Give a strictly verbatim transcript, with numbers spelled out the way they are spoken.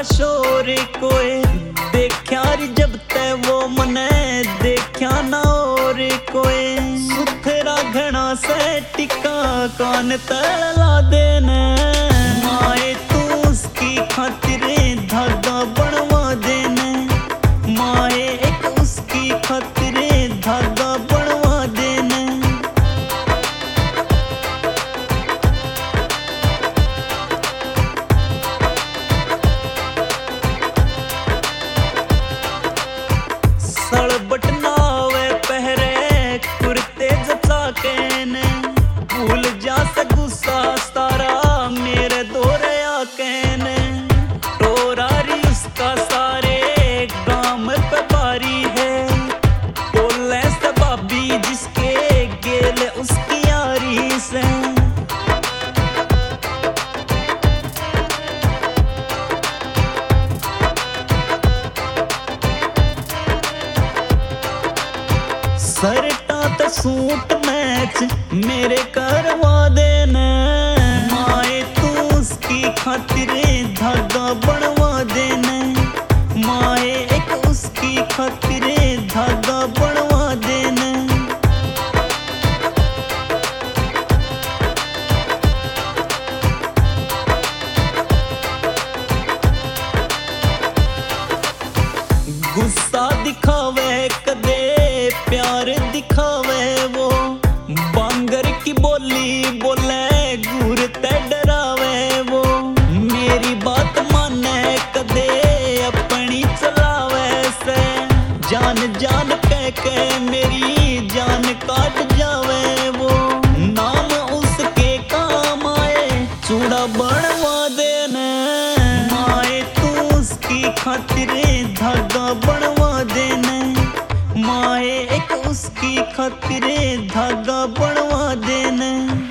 सा शोर कोई देखा री जब ते वो मने देखा ना और कोई सुथरा घना से टिका कान तला देने माए तू उसकी खातिर धागा बनवा देने माए एक उसकी खातिर धागा बनवा देने सड़बट नावे पहरे कुर्ते जचा के ने भूल जा से गुस्सा सारा मेरे दोरे आके ने टोरारी उसका सारे गांव पे बारी है बोले से भाभी जिसके गेले उसकी यारी से सरटा तो सूट मैच मेरे करवा देना माए तू उसकी खातिर धागा बनवा देना माए एक उसकी खातिर धागा बनवा देना गुस्सा दिखावे कदे प्यार दिखावे वो बांगर की बोली बोले घूर ते डरावे वो मेरी बात माने कदे अपनी चलावे से जान जान कह के मेरी जान काट जावे वो नाम उसके काम आए चूड़ा बनवा देने माए तू उसकी खातिर धागा बनवा देने माए एक उसकी खातिर धागा बनवा देने।